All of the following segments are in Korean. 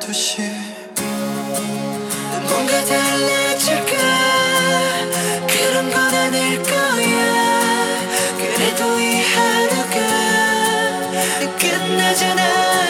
12시 뭔가 달라질까 그런 건 아닐 거야. 그래도 이 하루가 끝나잖아.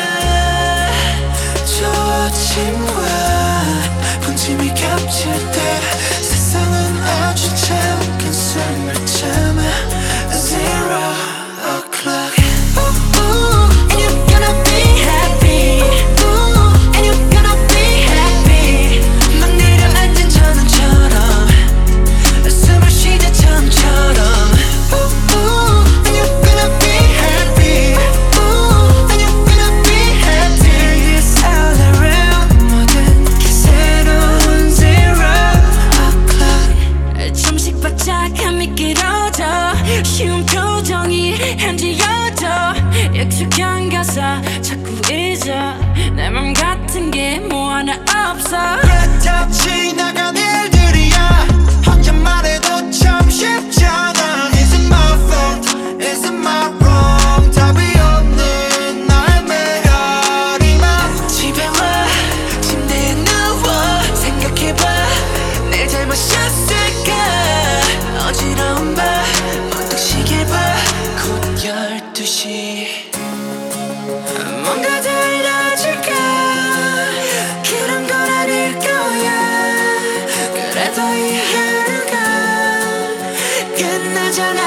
저 아침과 분침이 겹칠 때 세상은 아주 잠깐 숨을 참아. Zero o'clock. And you're gonna be happy. And you're gonna be happy. 막 내려앉은 전원처럼 숨을 쉬자 처음처럼. And you're gonna be happy. And you're gonna be happy. It's all around. 모든 게 새로운 zero o'clock. 좀씩 바짝함이 길어져 쉬운 표정이 현지여져 익숙한 가사 자꾸 잊어 내 맘 같은 게 뭐 하나 없어. 다 지나간 일들이야. 혼자만 해도 참 쉽잖아. Is it my fault? Is it my wrong? 답이 없는 날 메아리만 집에 와 침대에 누워 생각해봐 내 잘못이었을까. 어지러운 밤 문득 시계 봐 곧 12시. 뭔가 달라질까 그런 건 아닐 거야. 그래도 이 하루가 끝나잖아.